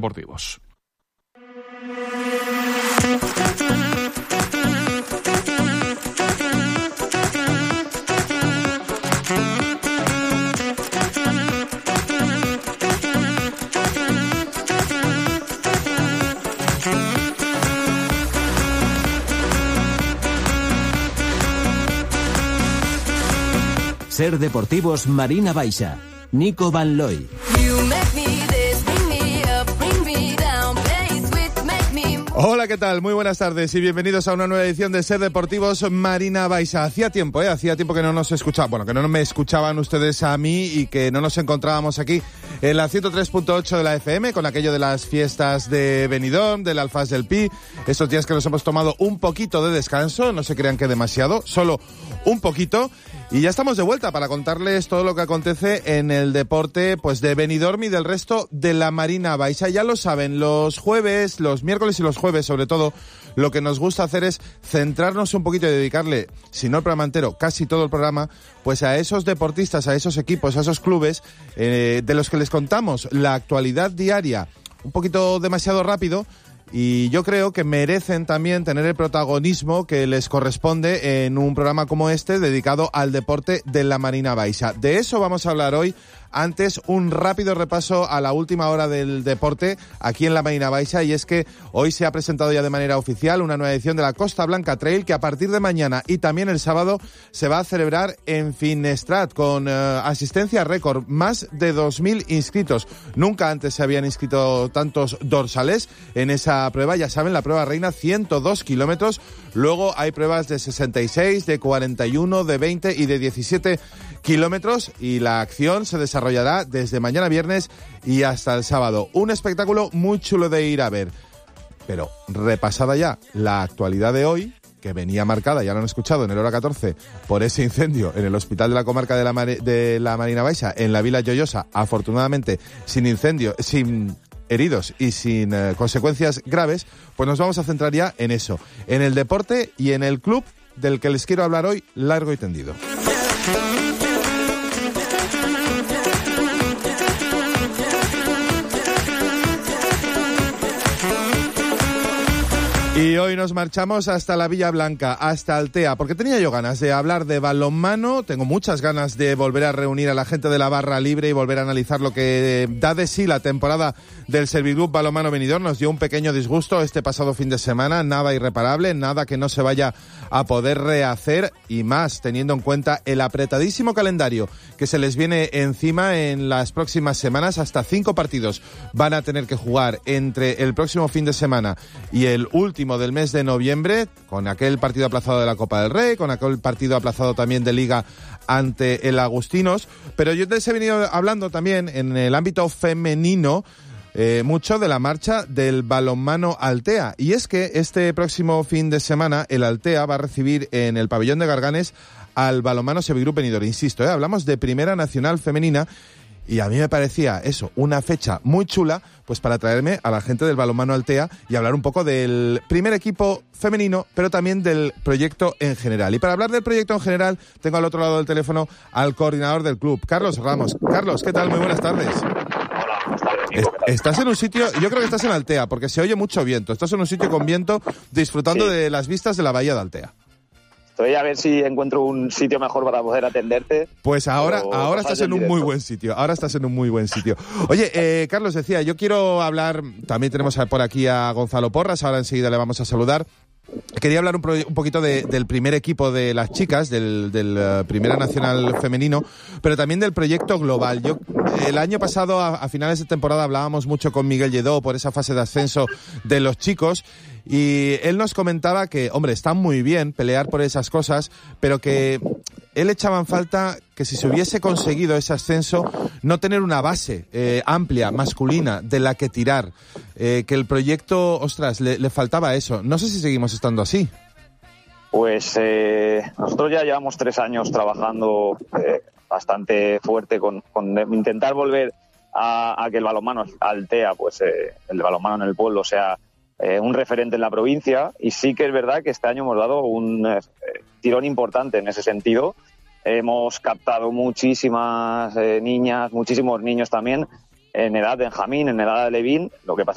Deportivos. Ser Deportivos Marina Baixa, Nico Van Looy. Hola, ¿qué tal? Muy buenas tardes y bienvenidos a una nueva edición de Ser Deportivos Marina Baixa. Hacía tiempo que no nos escuchaban, bueno, que no me escuchaban ustedes a mí y que no nos encontrábamos aquí en la 103.8 de la FM con aquello de las fiestas de Benidorm, del Alfàs del Pi. Estos días que nos hemos tomado un poquito de descanso, no se crean que demasiado, solo un poquito. Y ya estamos de vuelta para contarles todo lo que acontece en el deporte pues de Benidorm y del resto de la Marina Baixa. Ya lo saben, los jueves, los miércoles y los jueves sobre todo, lo que nos gusta hacer es centrarnos un poquito y dedicarle, si no el programa entero, casi todo el programa, pues a esos deportistas, a esos equipos, a esos clubes de los que les contamos la actualidad diaria un poquito demasiado rápido. Y yo creo que merecen también tener el protagonismo que les corresponde en un programa como este dedicado al deporte de la Marina Baixa. De eso vamos a hablar hoy. Antes, un rápido repaso a la última hora del deporte aquí en la Marina Baixa, y es que hoy se ha presentado ya de manera oficial una nueva edición de la Costa Blanca Trail que a partir de mañana y también el sábado se va a celebrar en Finestrat con asistencia récord, más de 2.000 inscritos. Nunca antes se habían inscrito tantos dorsales en esa prueba, ya saben, la prueba reina 102 kilómetros, luego hay pruebas de 66, de 41, de 20 y de 17 kilómetros y la acción se desarrollará desde mañana viernes y hasta el sábado. Un espectáculo muy chulo de ir a ver. Pero repasada ya la actualidad de hoy, que venía marcada, ya lo han escuchado, en el hora 14, por ese incendio en el hospital de la comarca de la Marina Baixa, en la Vila Joiosa, afortunadamente sin incendio, sin heridos y sin consecuencias graves, pues nos vamos a centrar ya en eso, en el deporte y en el club del que les quiero hablar hoy largo y tendido. Y hoy nos marchamos hasta la Villa Blanca, hasta Altea, porque tenía yo ganas de hablar de balonmano, tengo muchas ganas de volver a reunir a la gente de la barra libre y volver a analizar lo que da de sí la temporada del Serviclub Balonmano Benidorm. Nos dio un pequeño disgusto este pasado fin de semana, nada irreparable, nada que no se vaya a poder rehacer, y más teniendo en cuenta el apretadísimo calendario que se les viene encima en las próximas semanas. Hasta 5 partidos van a tener que jugar entre el próximo fin de semana y el último del mes de noviembre, con aquel partido aplazado de la Copa del Rey, con aquel partido aplazado también de Liga ante el Agustinos. Pero yo les he venido hablando también en el ámbito femenino mucho de la marcha del balonmano Altea, y es que este próximo fin de semana el Altea va a recibir en el pabellón de Garganes al balonmano Serviclub Benidorm. Insisto, hablamos de Primera Nacional Femenina. Y a mí me parecía eso, una fecha muy chula, pues para traerme a la gente del balonmano Altea y hablar un poco del primer equipo femenino, pero también del proyecto en general. Y para hablar del proyecto en general, tengo al otro lado del teléfono al coordinador del club, Carlos Ramos. Carlos, ¿qué tal? Muy buenas tardes. Hola, buenas tardes, Nico. Estás en un sitio, yo creo que estás en Altea, porque se oye mucho viento. Estás en un sitio con viento, disfrutando de las vistas de la bahía de Altea. Estoy a ver si encuentro un sitio mejor para poder atenderte. Pues ahora estás en un muy buen sitio. Ahora estás en un muy buen sitio. Oye, Carlos, decía, yo quiero hablar, también tenemos por aquí a Gonzalo Porras, ahora enseguida le vamos a saludar. Quería hablar un poquito del primer equipo de las chicas, del Primera Nacional Femenino, pero también del proyecto global. El año pasado, a finales de temporada, hablábamos mucho con Miguel Lledó por esa fase de ascenso de los chicos, y él nos comentaba que, hombre, está muy bien pelear por esas cosas, pero que él echaba en falta que si se hubiese conseguido ese ascenso, no tener una base amplia, masculina, de la que tirar. Que el proyecto, ostras, le faltaba eso. No sé si seguimos estando así. Pues nosotros ya llevamos 3 años trabajando bastante fuerte con intentar volver a que el balonmano Altea, pues el balonmano en el pueblo, sea un referente en la provincia, y sí que es verdad que este año hemos dado un tirón importante en ese sentido. Hemos captado muchísimas niñas, muchísimos niños también en edad de Benjamín, en edad de Levín. Lo que pasa